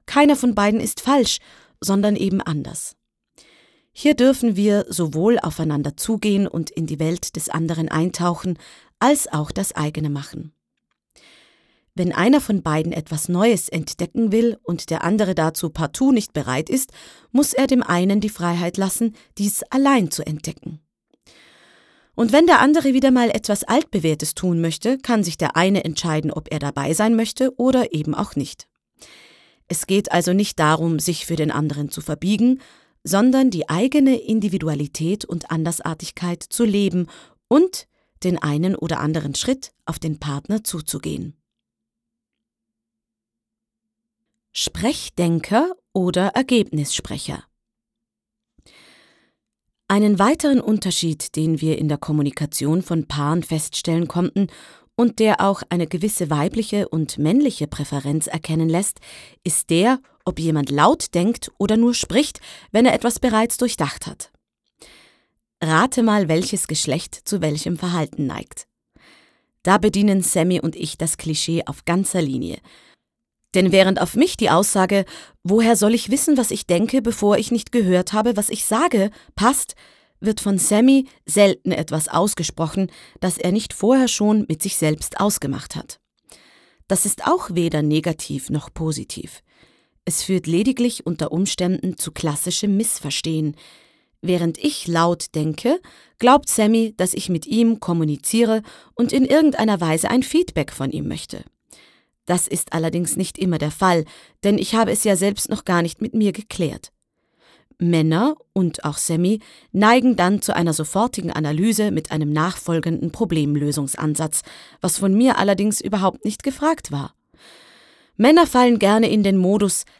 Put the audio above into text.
keiner von beiden ist falsch, sondern eben anders. Hier dürfen wir sowohl aufeinander zugehen und in die Welt des anderen eintauchen, als auch das eigene machen. Wenn einer von beiden etwas Neues entdecken will und der andere dazu partout nicht bereit ist, muss er dem einen die Freiheit lassen, dies allein zu entdecken. Und wenn der andere wieder mal etwas Altbewährtes tun möchte, kann sich der eine entscheiden, ob er dabei sein möchte oder eben auch nicht. Es geht also nicht darum, sich für den anderen zu verbiegen, sondern die eigene Individualität und Andersartigkeit zu leben und den einen oder anderen Schritt auf den Partner zuzugehen. Sprechdenker oder Ergebnissprecher. Einen weiteren Unterschied, den wir in der Kommunikation von Paaren feststellen konnten und der auch eine gewisse weibliche und männliche Präferenz erkennen lässt, ist der, ob jemand laut denkt oder nur spricht, wenn er etwas bereits durchdacht hat. Rate mal, welches Geschlecht zu welchem Verhalten neigt. Da bedienen Sammy und ich das Klischee auf ganzer Linie. Denn während auf mich die Aussage, woher soll ich wissen, was ich denke, bevor ich nicht gehört habe, was ich sage, passt, wird von Sammy selten etwas ausgesprochen, das er nicht vorher schon mit sich selbst ausgemacht hat. Das ist auch weder negativ noch positiv. Es führt lediglich unter Umständen zu klassischem Missverstehen. Während ich laut denke, glaubt Sammy, dass ich mit ihm kommuniziere und in irgendeiner Weise ein Feedback von ihm möchte. Das ist allerdings nicht immer der Fall, denn ich habe es ja selbst noch gar nicht mit mir geklärt. Männer und auch Sammy neigen dann zu einer sofortigen Analyse mit einem nachfolgenden Problemlösungsansatz, was von mir allerdings überhaupt nicht gefragt war. Männer fallen gerne in den Modus,